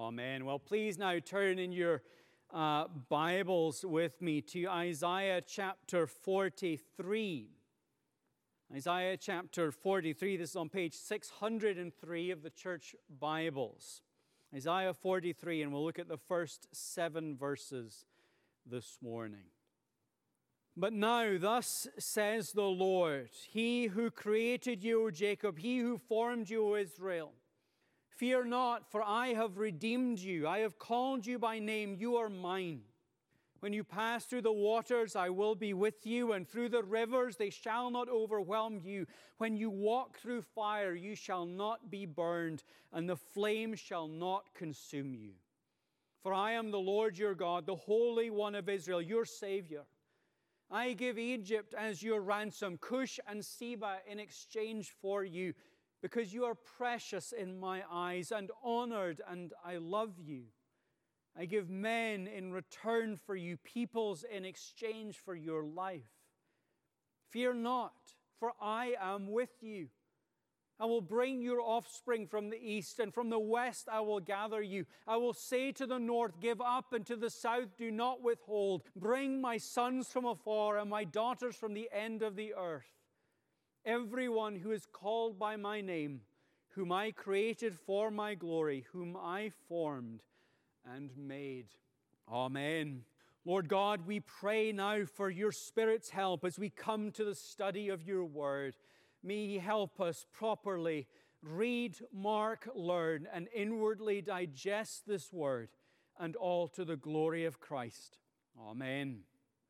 Amen. Well, please now turn in your Bibles with me to Isaiah chapter 43. Isaiah chapter 43, this is on page 603 of the church Bibles. Isaiah 43, and we'll look at the first 7 verses this morning. But now, thus says the Lord, He who created you, O Jacob, He who formed you, O Israel. Fear not, for I have redeemed you. I have called you by name. You are mine. When you pass through the waters, I will be with you, and through the rivers, they shall not overwhelm you. When you walk through fire, you shall not be burned, and the flame shall not consume you. For I am the Lord your God, the Holy One of Israel, your Savior. I give Egypt as your ransom, Cush and Seba in exchange for you, because you are precious in my eyes and honored, and I love you. I give men in return for you, peoples in exchange for your life. Fear not, for I am with you. I will bring your offspring from the east, and from the west I will gather you. I will say to the north, give up, and to the south, do not withhold. Bring my sons from afar and my daughters from the end of the earth. Everyone who is called by my name, whom I created for my glory, whom I formed and made. Amen. Lord God, we pray now for your Spirit's help as we come to the study of your word. May He help us properly read, mark, learn, and inwardly digest this word, and all to the glory of Christ. Amen.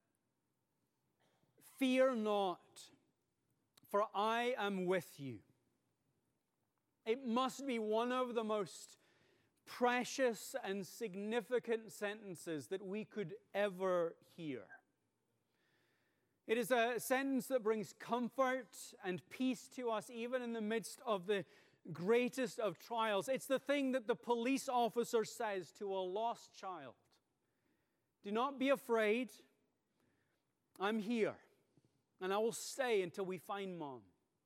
Fear not, for I am with you. It must be one of the most precious and significant sentences that we could ever hear. It is a sentence that brings comfort and peace to us even in the midst of the greatest of trials. It's the thing that the police officer says to a lost child. Do not be afraid. I'm here, and I will stay until we find Mom.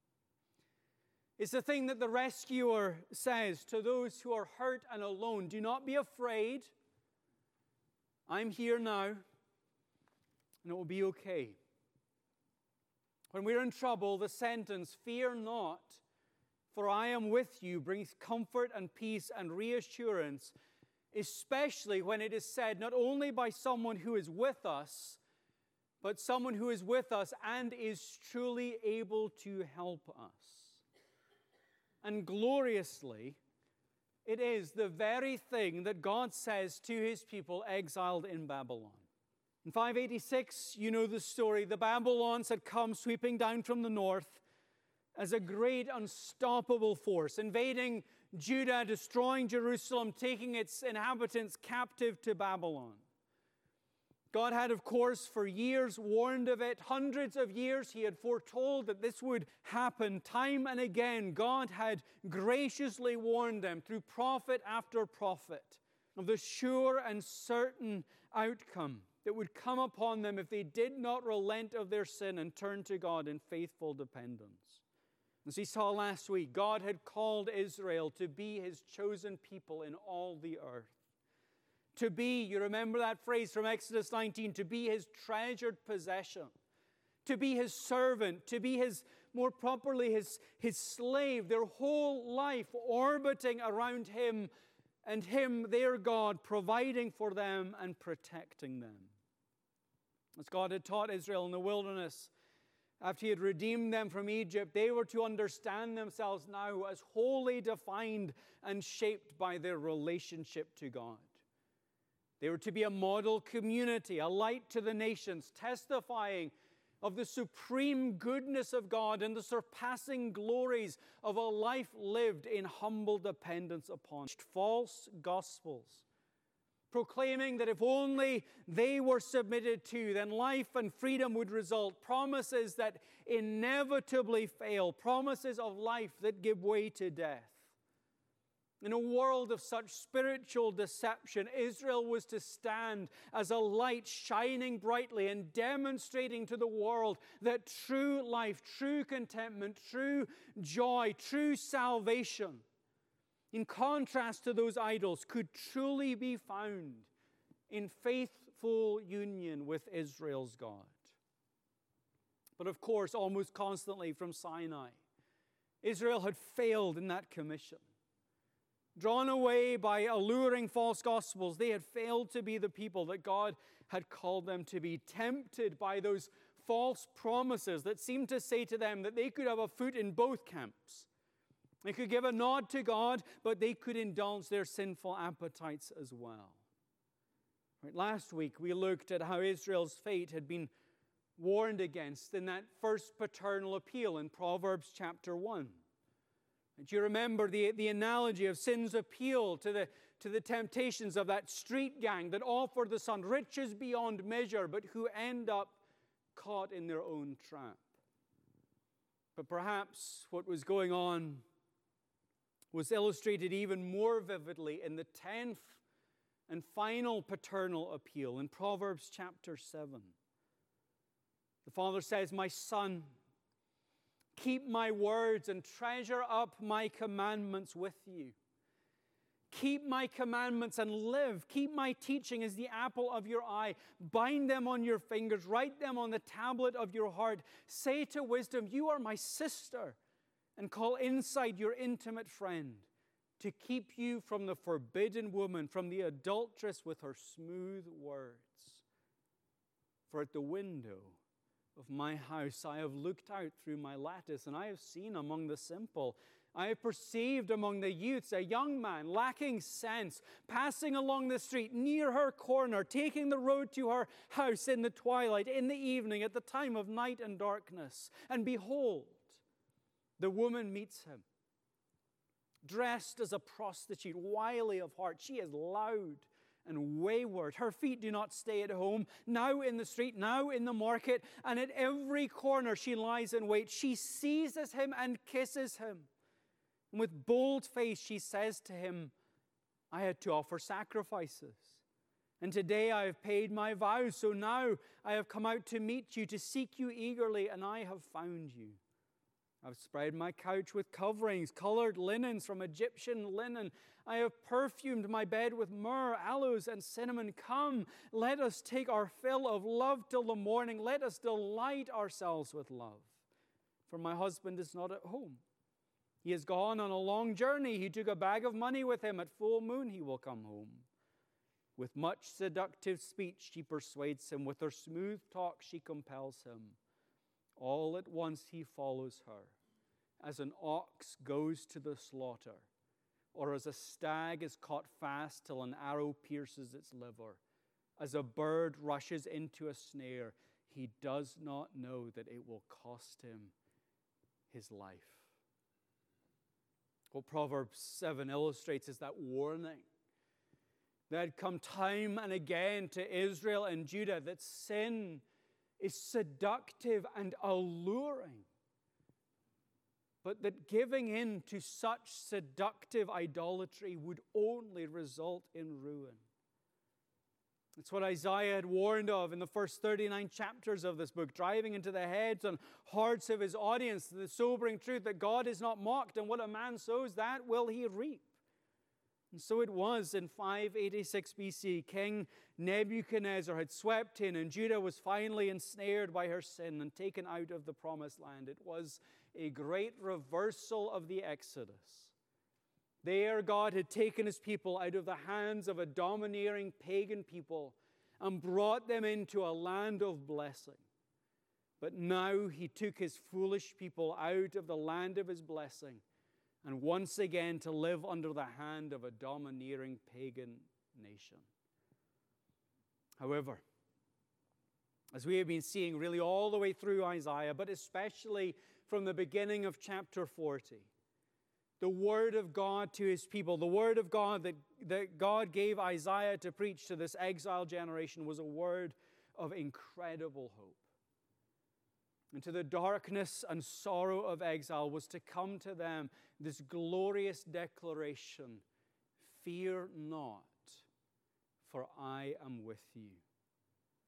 It's the thing that the rescuer says to those who are hurt and alone. Do not be afraid. I'm here now, and it will be okay. When we're in trouble, the sentence, fear not, for I am with you, brings comfort and peace and reassurance, especially when it is said not only by someone who is with us, but someone who is with us and is truly able to help us. And gloriously, it is the very thing that God says to His people exiled in Babylon. In 586, you know the story. The Babylons had come sweeping down from the north as a great unstoppable force, invading Judah, destroying Jerusalem, taking its inhabitants captive to Babylon. God had, of course, for years warned of it. Hundreds of years He had foretold that this would happen. Time and again, God had graciously warned them through prophet after prophet of the sure and certain outcome that would come upon them if they did not relent of their sin and turn to God in faithful dependence. As we saw last week, God had called Israel to be His chosen people in all the earth. To be, you remember that phrase from Exodus 19, to be His treasured possession, to be His servant, to be His, more properly, His slave, their whole life orbiting around Him and Him, their God, providing for them and protecting them. As God had taught Israel in the wilderness, after He had redeemed them from Egypt, they were to understand themselves now as wholly defined and shaped by their relationship to God. They were to be a model community, a light to the nations, testifying of the supreme goodness of God and the surpassing glories of a life lived in humble dependence upon false gospels, proclaiming that if only they were submitted to, then life and freedom would result. Promises that inevitably fail, promises of life that give way to death. In a world of such spiritual deception, Israel was to stand as a light shining brightly and demonstrating to the world that true life, true contentment, true joy, true salvation in contrast to those idols, could truly be found in faithful union with Israel's God. But of course, almost constantly from Sinai, Israel had failed in that commission. Drawn away by alluring false gospels, they had failed to be the people that God had called them to be, tempted by those false promises that seemed to say to them that they could have a foot in both camps. They could give a nod to God, but they could indulge their sinful appetites as well. Right, last week, we looked at how Israel's fate had been warned against in that first paternal appeal in Proverbs chapter 1. Do you remember the analogy of sin's appeal to the temptations of that street gang that offer the son riches beyond measure, but who end up caught in their own trap? But perhaps what was going on was illustrated even more vividly in the 10th and final paternal appeal in Proverbs chapter 7. The father says, "My son, keep my words and treasure up my commandments with you. Keep my commandments and live. Keep my teaching as the apple of your eye. Bind them on your fingers. Write them on the tablet of your heart. Say to wisdom, you are my sister. And call insight your intimate friend, to keep you from the forbidden woman, from the adulteress with her smooth words. For at the window of my house I have looked out through my lattice, and I have seen among the simple, I have perceived among the youths a young man lacking sense, passing along the street near her corner, taking the road to her house in the twilight, in the evening, at the time of night and darkness. And behold, the woman meets him, dressed as a prostitute, wily of heart. She is loud and wayward. Her feet do not stay at home, now in the street, now in the market, and at every corner she lies in wait. She seizes him and kisses him. And with bold face she says to him, I had to offer sacrifices, and today I have paid my vows, so now I have come out to meet you, to seek you eagerly, and I have found you. I've spread my couch with coverings, colored linens from Egyptian linen. I have perfumed my bed with myrrh, aloes, and cinnamon. Come, let us take our fill of love till the morning. Let us delight ourselves with love. For my husband is not at home. He has gone on a long journey. He took a bag of money with him. At full moon he will come home. With much seductive speech she persuades him. With her smooth talk she compels him. All at once he follows her, as an ox goes to the slaughter, or as a stag is caught fast till an arrow pierces its liver. As a bird rushes into a snare, he does not know that it will cost him his life. What Proverbs 7 illustrates is that warning that had come time and again to Israel and Judah, that sin is seductive and alluring, but that giving in to such seductive idolatry would only result in ruin. It's what Isaiah had warned of in the first 39 chapters of this book, driving into the heads and hearts of his audience the sobering truth that God is not mocked, and what a man sows, that will he reap. And so it was in 586 BC. King Nebuchadnezzar had swept in, and Judah was finally ensnared by her sin and taken out of the promised land. It was a great reversal of the Exodus. There, God had taken his people out of the hands of a domineering pagan people and brought them into a land of blessing. But now he took his foolish people out of the land of his blessing, and once again to live under the hand of a domineering pagan nation. However, as we have been seeing really all the way through Isaiah, but especially from the beginning of chapter 40, the word of God to his people, the word of God that God gave Isaiah to preach to this exiled generation, was a word of incredible hope. And to the darkness and sorrow of exile was to come to them this glorious declaration, fear not, for I am with you.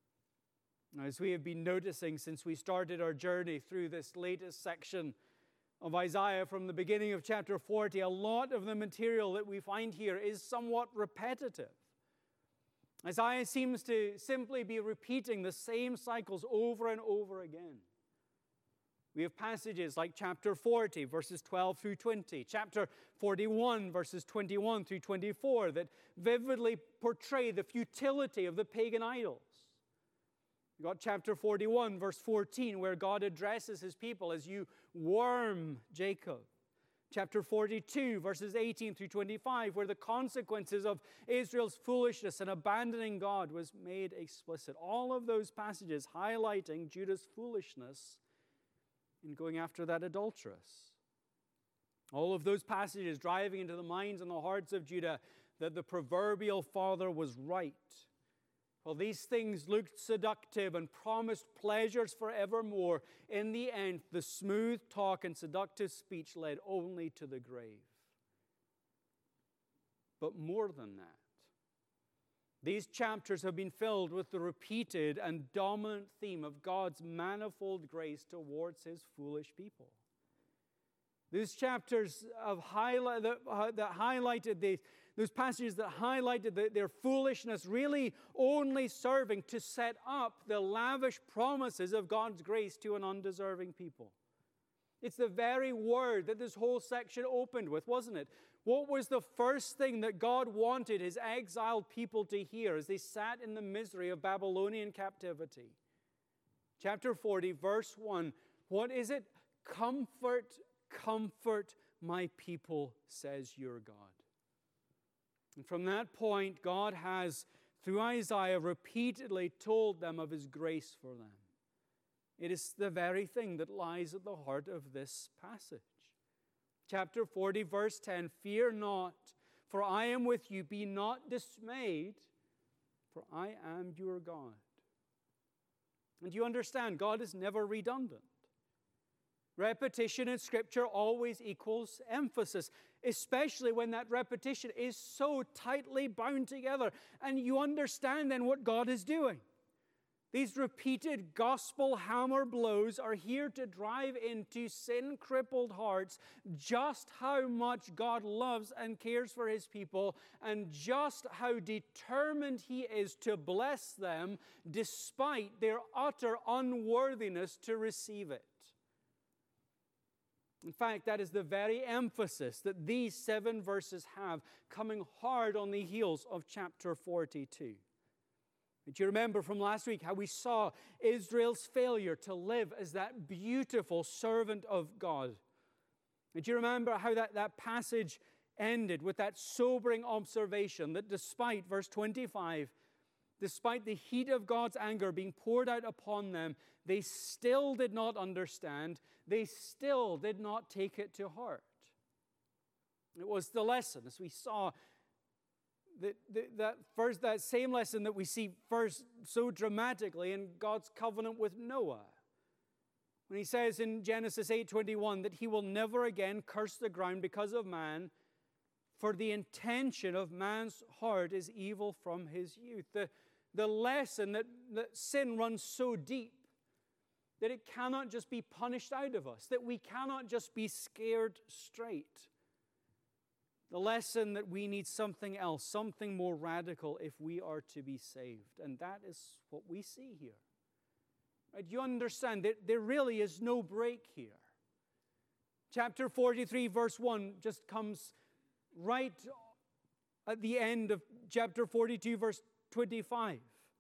Now, as we have been noticing since we started our journey through this latest section of Isaiah from the beginning of chapter 40, a lot of the material that we find here is somewhat repetitive. Isaiah seems to simply be repeating the same cycles over and over again. We have passages like chapter 40, verses 12 through 20, chapter 41, verses 21 through 24, that vividly portray the futility of the pagan idols. You've got chapter 41, verse 14, where God addresses his people as you worm Jacob. Chapter 42, verses 18 through 25, where the consequences of Israel's foolishness and abandoning God was made explicit. All of those passages highlighting Judah's foolishness in going after that adulteress. All of those passages driving into the minds and the hearts of Judah that the proverbial father was right. Well, these things looked seductive and promised pleasures forevermore. In the end, the smooth talk and seductive speech led only to the grave. But more than that, these chapters have been filled with the repeated and dominant theme of God's manifold grace towards his foolish people. These chapters that highlighted those passages that highlighted their foolishness really only serving to set up the lavish promises of God's grace to an undeserving people. It's the very word that this whole section opened with, wasn't it? What was the first thing that God wanted his exiled people to hear as they sat in the misery of Babylonian captivity? Chapter 40, verse 1. What is it? Comfort, comfort my people, says your God. And from that point, God has, through Isaiah, repeatedly told them of his grace for them. It is the very thing that lies at the heart of this passage. Chapter 40, verse 10, fear not, for I am with you. Be not dismayed, for I am your God. And you understand, God is never redundant. Repetition in Scripture always equals emphasis, especially when that repetition is so tightly bound together. And you understand then what God is doing. These repeated gospel hammer blows are here to drive into sin-crippled hearts just how much God loves and cares for his people and just how determined he is to bless them despite their utter unworthiness to receive it. In fact, that is the very emphasis that these 7 verses have, coming hard on the heels of chapter 42. Do you remember from last week how we saw Israel's failure to live as that beautiful servant of God? Do you remember how that passage ended with that sobering observation that despite, verse 25, despite the heat of God's anger being poured out upon them, they still did not understand. They still did not take it to heart. It was the lesson, as we saw, that same lesson that we see first so dramatically in God's covenant with Noah. When he says in Genesis 8:21 that he will never again curse the ground because of man, for the intention of man's heart is evil from his youth. The lesson that sin runs so deep that it cannot just be punished out of us, that we cannot just be scared straight. The lesson that we need something else, something more radical if we are to be saved. And that is what we see here. Right? You understand that there really is no break here. Chapter 43, verse 1 just comes right at the end of chapter 42, verse 25.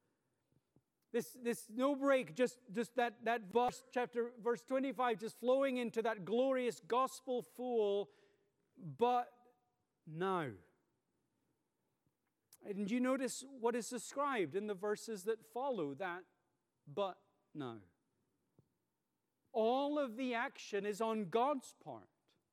This no break, just that verse 25, just flowing into that glorious gospel full, but now. And you notice what is described in the verses that follow that, but now. All of the action is on God's part.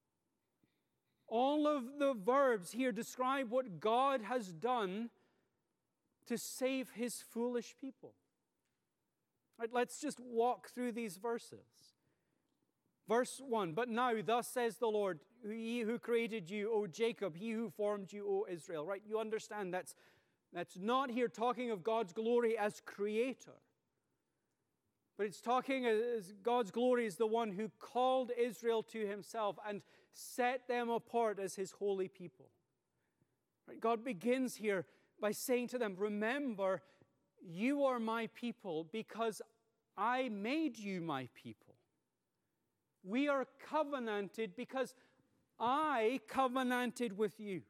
All of the verbs here describe what God has done to save his foolish people. Right, let's just walk through these verses. Verse 1, but now thus says the Lord, he who created you, O Jacob, he who formed you, O Israel. Right, you understand that's not here talking of God's glory as creator, But it's talking as God's glory is the one who called Israel to himself and set them apart as his holy people. Right? God begins here by saying to them, remember, you are my people because I made you my people. We are covenanted because I covenanted with you.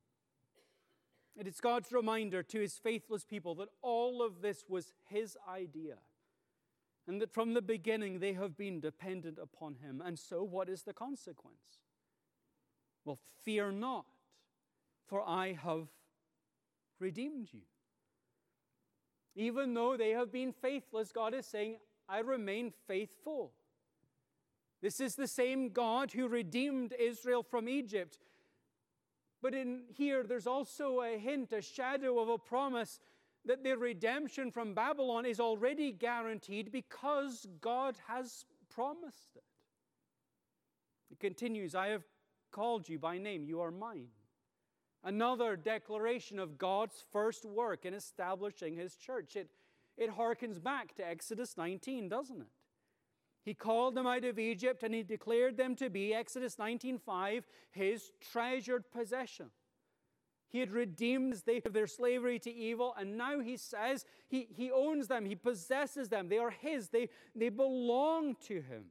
And it's God's reminder to his faithless people that all of this was his idea. And that from the beginning they have been dependent upon him. And so what is the consequence? Well, fear not, for I have redeemed you. Even though they have been faithless, God is saying, I remain faithful. This is the same God who redeemed Israel from Egypt. But in here, there's also a hint, a shadow of a promise that their redemption from Babylon is already guaranteed because God has promised it. It continues, I have called you by name, you are mine. Another declaration of God's first work in establishing his church. It harkens back to Exodus 19, doesn't it? He called them out of Egypt and he declared them to be, Exodus 19:5, his treasured possession. He had redeemed them of their slavery to evil, and now he says he owns them, he possesses them, they are his, they belong to him.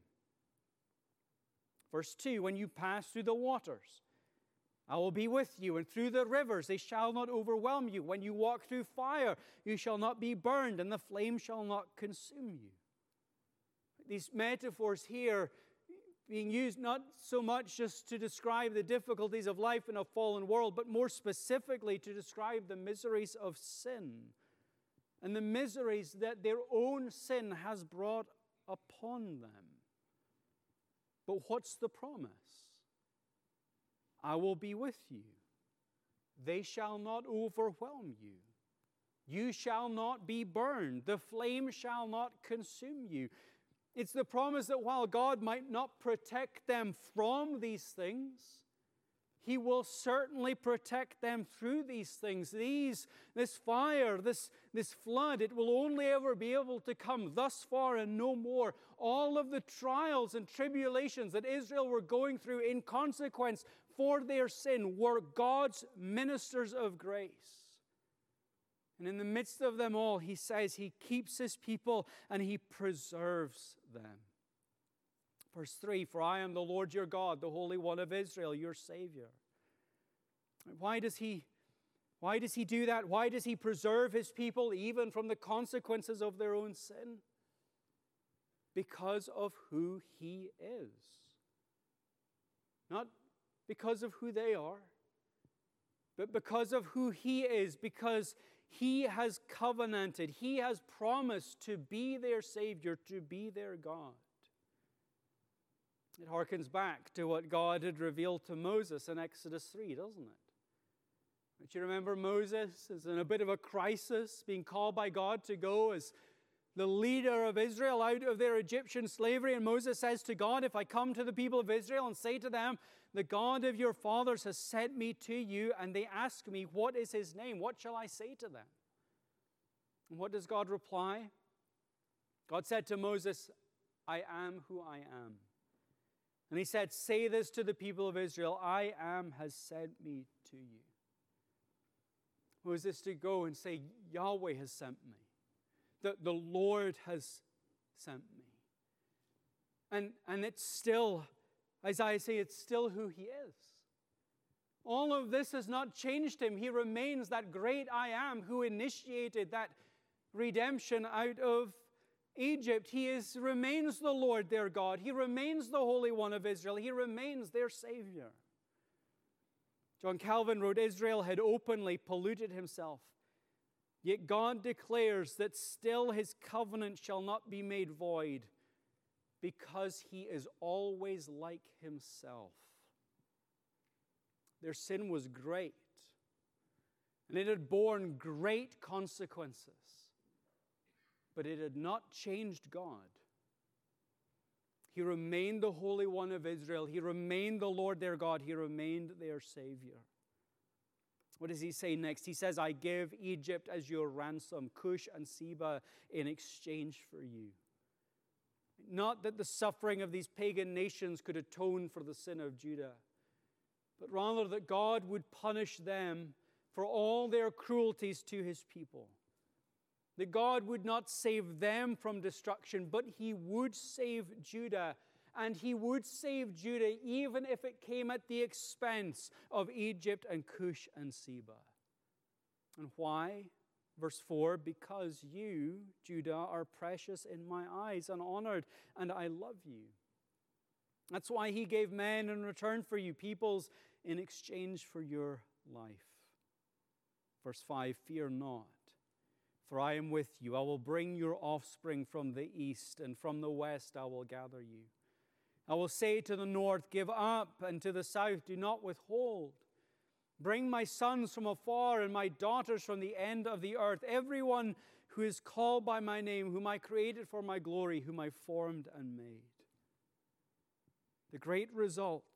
Verse 2, when you pass through the waters, I will be with you, and through the rivers they shall not overwhelm you. When you walk through fire, you shall not be burned, and the flame shall not consume you. These metaphors here being used not so much just to describe the difficulties of life in a fallen world, but more specifically to describe the miseries of sin and the miseries that their own sin has brought upon them. But what's the promise? I will be with you. They shall not overwhelm you. You shall not be burned. The flame shall not consume you. It's the promise that while God might not protect them from these things, he will certainly protect them through these things. This fire, this flood, it will only ever be able to come thus far and no more. All of the trials and tribulations that Israel were going through in consequence for their sin were God's ministers of grace. And in the midst of them all, he says he keeps his people and he preserves them. Verse 3, for I am the Lord your God, the Holy One of Israel, your Savior. Why does he do that? Why does he preserve his people even from the consequences of their own sin? Because of who he is. Not because of who they are, but because of who he is, because he has covenanted, he has promised to be their Savior, to be their God. It harkens back to what God had revealed to Moses in Exodus 3, doesn't it? Don't you remember Moses is in a bit of a crisis, being called by God to go as the leader of Israel out of their Egyptian slavery. And Moses says to God, if I come to the people of Israel and say to them, the God of your fathers has sent me to you, and they ask me, what is his name? What shall I say to them? And what does God reply? God said to Moses, I am who I am. And he said, say this to the people of Israel, I am has sent me to you. Moses to go and say, Yahweh has sent me. The Lord has sent me. And it's still, Isaiah says, it's still who he is. All of this has not changed him. He remains that great I am who initiated that redemption out of Egypt. He remains the Lord their God. He remains the Holy One of Israel. He remains their Savior. John Calvin wrote, Israel had openly polluted himself. Yet God declares that still his covenant shall not be made void, because he is always like himself. Their sin was great, and it had borne great consequences, but it had not changed God. He remained the Holy One of Israel. He remained the Lord their God. He remained their Savior. What does he say next? He says, I give Egypt as your ransom, Cush and Seba in exchange for you. Not that the suffering of these pagan nations could atone for the sin of Judah, but rather that God would punish them for all their cruelties to his people. That God would not save them from destruction, but he would save Judah. And he would save Judah even if it came at the expense of Egypt and Cush and Seba. And why? Verse 4, because you, Judah, are precious in my eyes and honored, and I love you. That's why he gave men in return for you, peoples in exchange for your life. Verse 5, fear not, for I am with you. I will bring your offspring from the east, and from the west I will gather you. I will say to the north, give up, and to the south, do not withhold. Bring my sons from afar and my daughters from the end of the earth, everyone who is called by my name, whom I created for my glory, whom I formed and made. The great result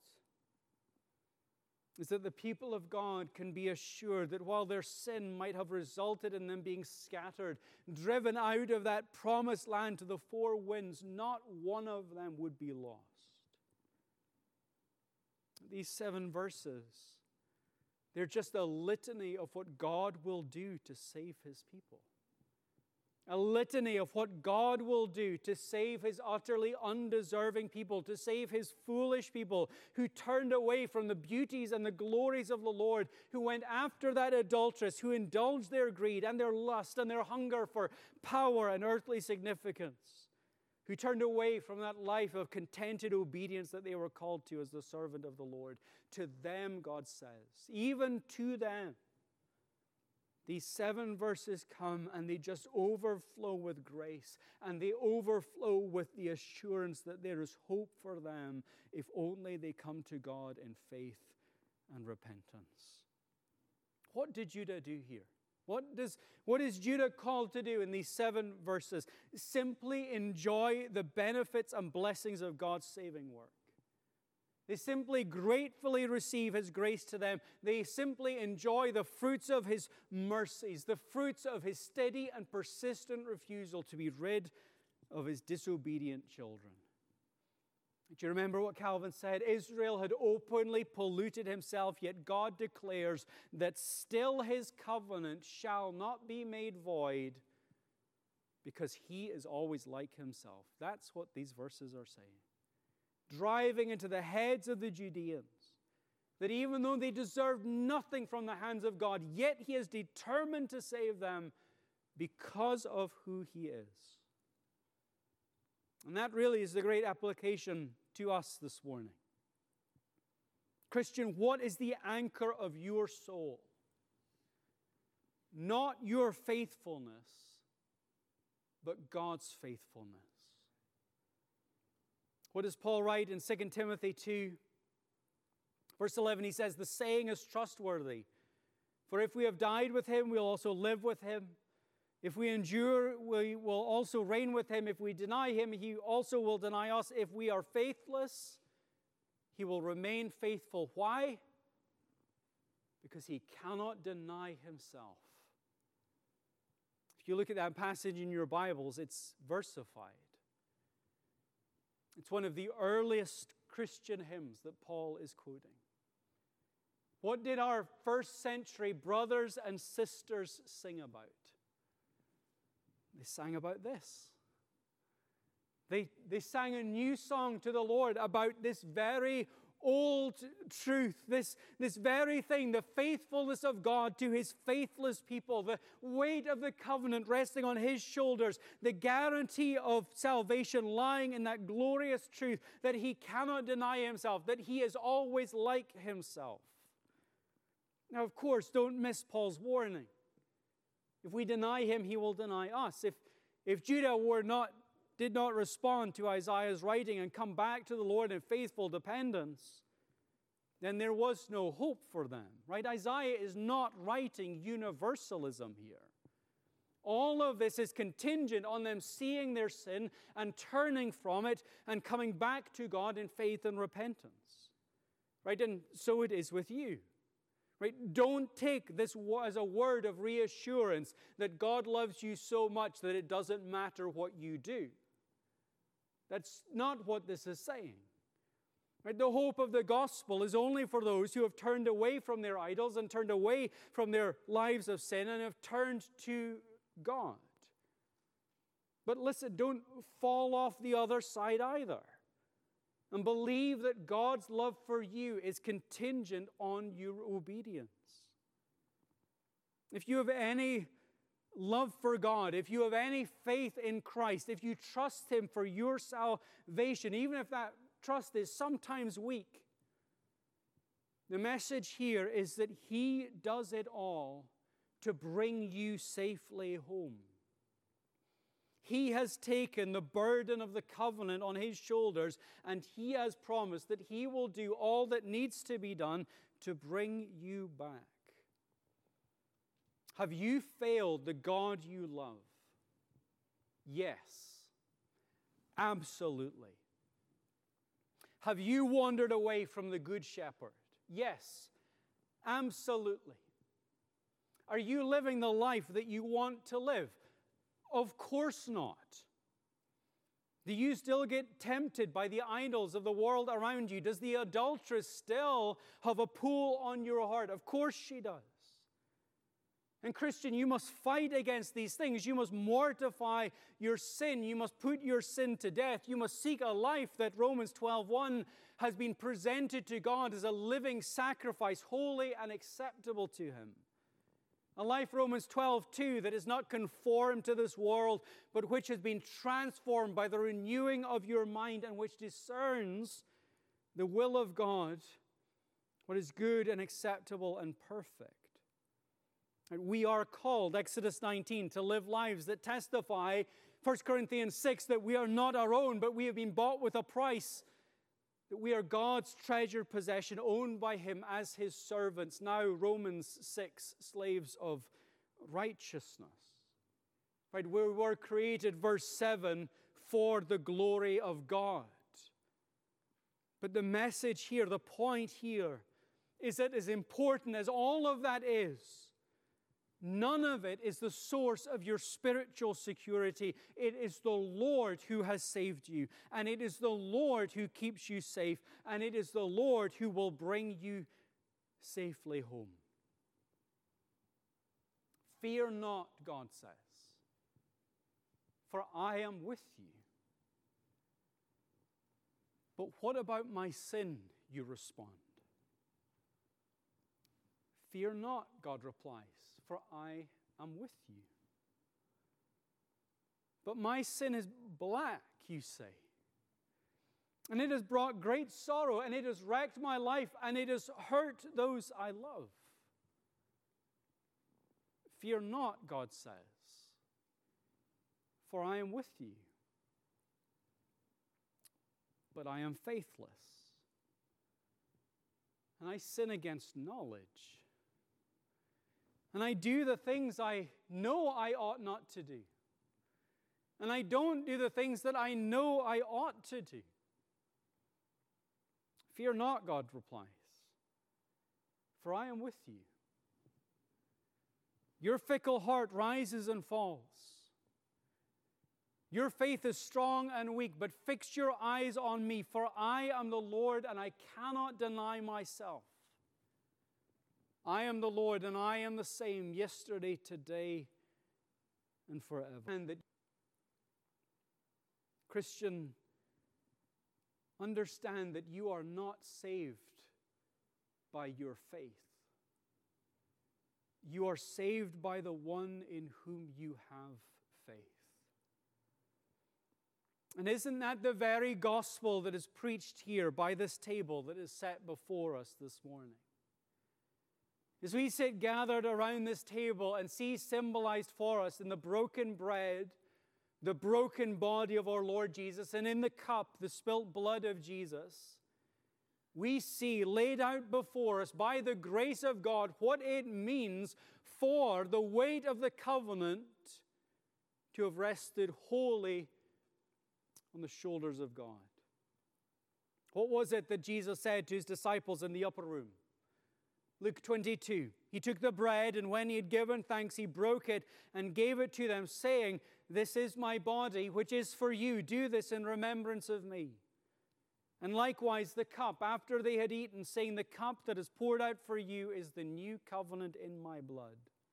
is that the people of God can be assured that while their sin might have resulted in them being scattered, driven out of that promised land to the four winds, not one of them would be lost. These 7 verses, they're just a litany of what God will do to save his people. A litany of what God will do to save his utterly undeserving people, to save his foolish people who turned away from the beauties and the glories of the Lord, who went after that adulteress, who indulged their greed and their lust and their hunger for power and earthly significance, who turned away from that life of contented obedience that they were called to as the servant of the Lord. To them, God says, even to them, these 7 verses come and they just overflow with grace, and they overflow with the assurance that there is hope for them if only they come to God in faith and repentance. What did Judah do here? What is Judah called to do in these 7 verses? Simply enjoy the benefits and blessings of God's saving work. They simply gratefully receive his grace to them. They simply enjoy the fruits of his mercies, the fruits of his steady and persistent refusal to be rid of his disobedient children. Do you remember what Calvin said? Israel had openly polluted himself, yet God declares that still his covenant shall not be made void because he is always like himself. That's what these verses are saying. Driving into the heads of the Judeans, that even though they deserved nothing from the hands of God, yet he is determined to save them because of who he is. And that really is the great application to us this morning. Christian, what is the anchor of your soul? Not your faithfulness, but God's faithfulness. What does Paul write in 2 Timothy 2? Verse 11, he says, the saying is trustworthy. For if we have died with him, we'll also live with him. If we endure, we will also reign with him. If we deny him, he also will deny us. If we are faithless, he will remain faithful. Why? Because he cannot deny himself. If you look at that passage in your Bibles, it's versified. It's one of the earliest Christian hymns that Paul is quoting. What did our first century brothers and sisters sing about? They sang about this. They sang a new song to the Lord about this very old truth, this very thing, the faithfulness of God to his faithless people, the weight of the covenant resting on his shoulders, the guarantee of salvation lying in that glorious truth that he cannot deny himself, that he is always like himself. Now, of course, don't miss Paul's warning. If we deny him, he will deny us. If Judah did not respond to Isaiah's writing and come back to the Lord in faithful dependence, then there was no hope for them, right? Isaiah is not writing universalism here. All of this is contingent on them seeing their sin and turning from it and coming back to God in faith and repentance, right? And so it is with you. Right? Don't take this as a word of reassurance that God loves you so much that it doesn't matter what you do. That's not what this is saying. Right? The hope of the gospel is only for those who have turned away from their idols and turned away from their lives of sin and have turned to God. But listen, don't fall off the other side either. And believe that God's love for you is contingent on your obedience. If you have any love for God, if you have any faith in Christ, if you trust Him for your salvation, even if that trust is sometimes weak, the message here is that He does it all to bring you safely home. He has taken the burden of the covenant on His shoulders, and He has promised that He will do all that needs to be done to bring you back. Have you failed the God you love? Yes, absolutely. Have you wandered away from the Good Shepherd? Yes, absolutely. Are you living the life that you want to live? Of course not. Do you still get tempted by the idols of the world around you? Does the adulteress still have a pull on your heart? Of course she does. And Christian, you must fight against these things. You must mortify your sin. You must put your sin to death. You must seek a life that Romans 12:1 has been presented to God as a living sacrifice, holy and acceptable to Him. A life, Romans 12:2, that is not conformed to this world, but which has been transformed by the renewing of your mind and which discerns the will of God, what is good and acceptable and perfect. And we are called, Exodus 19, to live lives that testify, 1 Corinthians 6, that we are not our own, but we have been bought with a price, that we are God's treasured possession, owned by Him as His servants. Now, Romans 6, slaves of righteousness. Right, we were created, verse 7, for the glory of God. But the message here, the point here, is that as important as all of that is, none of it is the source of your spiritual security. It is the Lord who has saved you, and it is the Lord who keeps you safe, and it is the Lord who will bring you safely home. Fear not, God says, for I am with you. But what about my sin, you respond. Fear not, God replies, for I am with you. But my sin is black, you say. And it has brought great sorrow, and it has wrecked my life, and it has hurt those I love. Fear not, God says, for I am with you. But I am faithless, and I sin against knowledge. And I do the things I know I ought not to do. And I don't do the things that I know I ought to do. Fear not, God replies, for I am with you. Your fickle heart rises and falls. Your faith is strong and weak, but fix your eyes on me, for I am the Lord, and I cannot deny myself. I am the Lord, and I am the same yesterday, today, and forever. And that, Christian, understand that you are not saved by your faith. You are saved by the one in whom you have faith. And isn't that the very gospel that is preached here by this table that is set before us this morning? As we sit gathered around this table and see symbolized for us in the broken bread, the broken body of our Lord Jesus, and in the cup, the spilt blood of Jesus, we see laid out before us by the grace of God what it means for the weight of the covenant to have rested wholly on the shoulders of God. What was it that Jesus said to His disciples in the upper room? Luke 22, he took the bread, and when he had given thanks, he broke it and gave it to them, saying, "This is my body, which is for you. Do this in remembrance of me." And likewise the cup, after they had eaten, saying, "The cup that is poured out for you is the new covenant in my blood."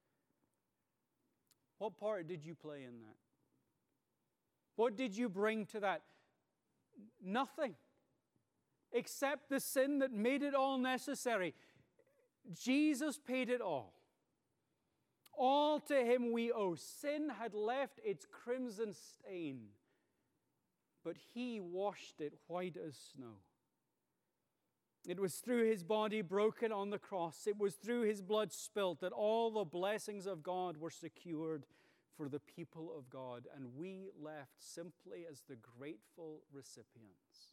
What part did you play in that? What did you bring to that? Nothing, except the sin that made it all necessary. Jesus paid it all. All to him we owe. Sin had left its crimson stain, but he washed it white as snow. It was through his body broken on the cross, it was through his blood spilt, that all the blessings of God were secured for the people of God, and we left simply as the grateful recipients.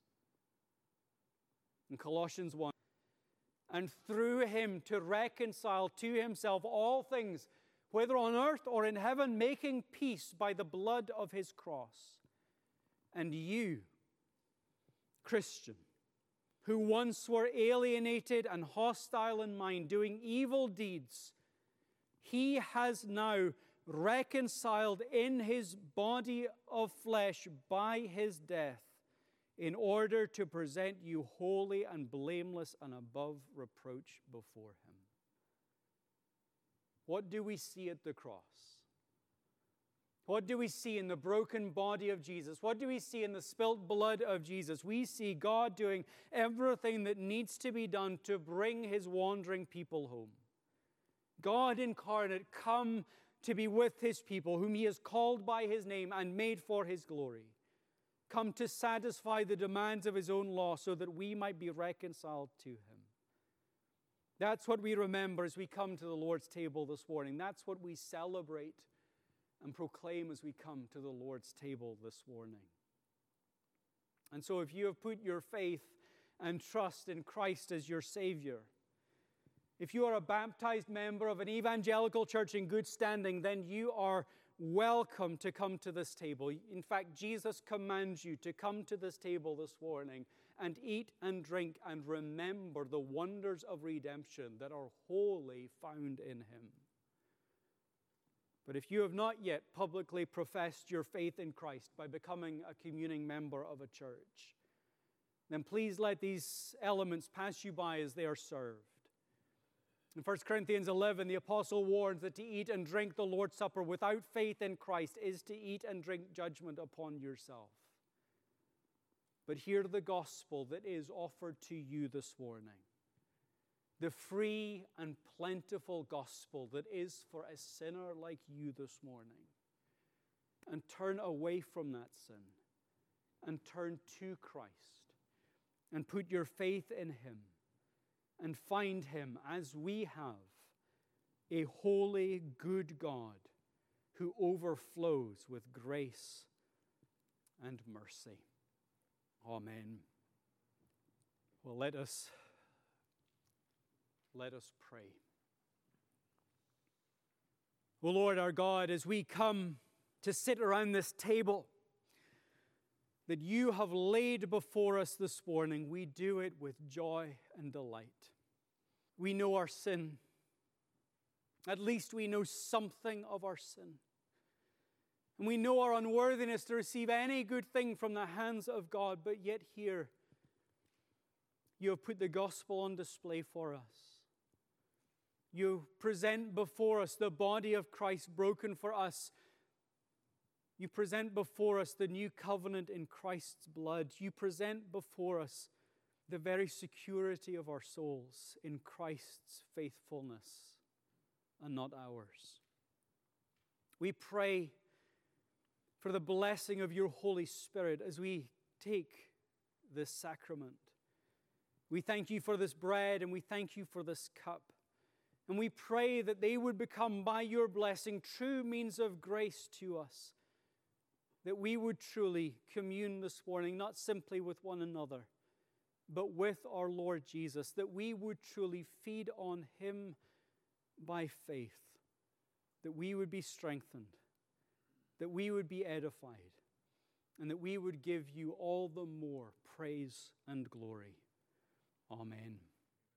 In Colossians 1, and through him to reconcile to himself all things, whether on earth or in heaven, making peace by the blood of his cross. And you, Christian, who once were alienated and hostile in mind, doing evil deeds, he has now reconciled in his body of flesh by his death, in order to present you holy and blameless and above reproach before him. What do we see at the cross? What do we see in the broken body of Jesus? What do we see in the spilt blood of Jesus? We see God doing everything that needs to be done to bring his wandering people home. God incarnate, come to be with his people, whom he has called by his name and made for his glory. Come to satisfy the demands of his own law so that we might be reconciled to him. That's what we remember as we come to the Lord's table this morning. That's what we celebrate and proclaim as we come to the Lord's table this morning. And so if you have put your faith and trust in Christ as your Savior, if you are a baptized member of an evangelical church in good standing, then you are welcome to come to this table. In fact, Jesus commands you to come to this table this morning and eat and drink and remember the wonders of redemption that are wholly found in him. But if you have not yet publicly professed your faith in Christ by becoming a communing member of a church, then please let these elements pass you by as they are served. In 1 Corinthians 11, the apostle warns that to eat and drink the Lord's Supper without faith in Christ is to eat and drink judgment upon yourself. But hear the gospel that is offered to you this morning. The free and plentiful gospel that is for a sinner like you this morning. And turn away from that sin. And turn to Christ. And put your faith in him. And find him, as we have, a holy, good God who overflows with grace and mercy. Amen. Well, let us pray. O Lord our God, as we come to sit around this table that you have laid before us this morning, we do it with joy and delight. We know our sin. At least we know something of our sin. And we know our unworthiness to receive any good thing from the hands of God, but yet here you have put the gospel on display for us. You present before us the body of Christ broken for us. You present before us the new covenant in Christ's blood. You present before us the very security of our souls in Christ's faithfulness and not ours. We pray for the blessing of your Holy Spirit as we take this sacrament. We thank you for this bread and we thank you for this cup. And we pray that they would become, by your blessing, true means of grace to us. That we would truly commune this morning, not simply with one another, but with our Lord Jesus, that we would truly feed on him by faith, that we would be strengthened, that we would be edified, and that we would give you all the more praise and glory. Amen.